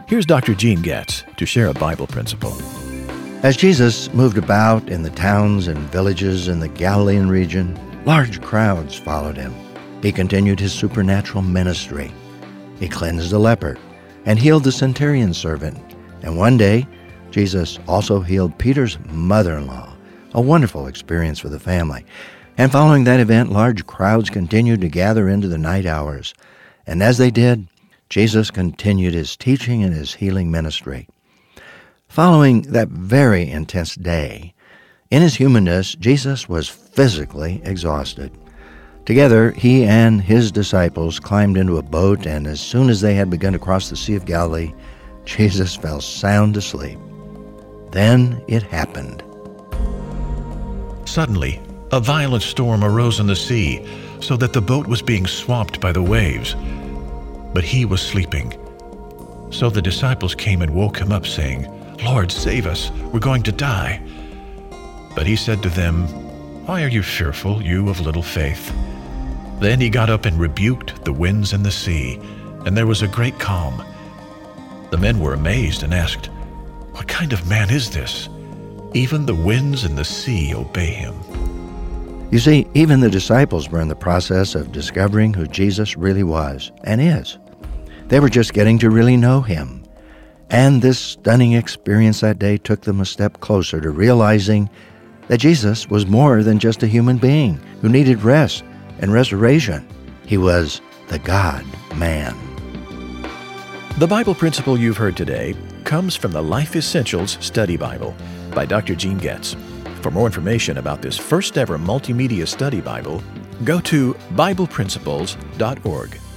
Here's Dr. Gene Getz to share a Bible principle. As Jesus moved about in the towns and villages in the Galilean region, large crowds followed him. He continued his supernatural ministry. He cleansed a leper and healed the centurion's servant. And one day, Jesus also healed Peter's mother-in-law, a wonderful experience for the family. And following that event, large crowds continued to gather into the night hours. And as they did, Jesus continued his teaching and his healing ministry. Following that very intense day, in his humanness, Jesus was physically exhausted. Together, he and his disciples climbed into a boat, and as soon as they had begun to cross the Sea of Galilee, Jesus fell sound asleep. Then it happened. Suddenly, a violent storm arose in the sea, so that the boat was being swamped by the waves. But he was sleeping. So the disciples came and woke him up, saying, "Lord, save us, we're going to die." But he said to them, "Why are you fearful, you of little faith?" Then he got up and rebuked the winds and the sea, and there was a great calm. The men were amazed and asked, "What kind of man is this? Even the winds and the sea obey him." You see, even the disciples were in the process of discovering who Jesus really was and is. They were just getting to really know him. And this stunning experience that day took them a step closer to realizing that Jesus was more than just a human being who needed rest and restoration. He was the God-man. The Bible principle you've heard today comes from the Life Essentials Study Bible by Dr. Gene Getz. For more information about this first ever multimedia study Bible, go to BiblePrinciples.org.